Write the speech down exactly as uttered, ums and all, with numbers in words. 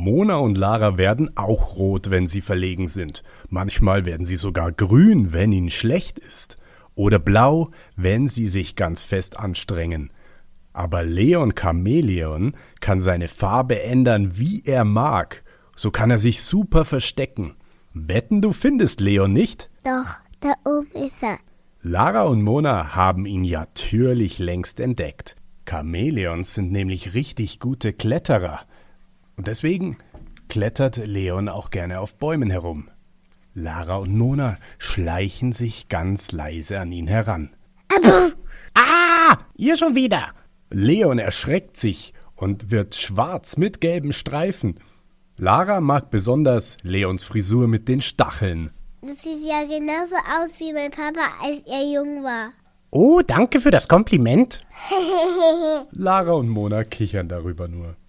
Mona und Lara werden auch rot, wenn sie verlegen sind. Manchmal werden sie sogar grün, wenn ihnen schlecht ist. Oder blau, wenn sie sich ganz fest anstrengen. Aber Leon Chamäleon kann seine Farbe ändern, wie er mag. So kann er sich super verstecken. Wetten, du findest Leon nicht? Doch, da oben ist er. Lara und Mona haben ihn ja natürlich längst entdeckt. Chamäleons sind nämlich richtig gute Kletterer. Und deswegen klettert Leon auch gerne auf Bäumen herum. Lara und Mona schleichen sich ganz leise an ihn heran. Aber Ah, ihr schon wieder. Leon erschreckt sich und wird schwarz mit gelben Streifen. Lara mag besonders Leons Frisur mit den Stacheln. das sieht ja genauso aus wie mein Papa, als er jung war. Oh, danke für das Kompliment. Lara und Mona kichern darüber nur.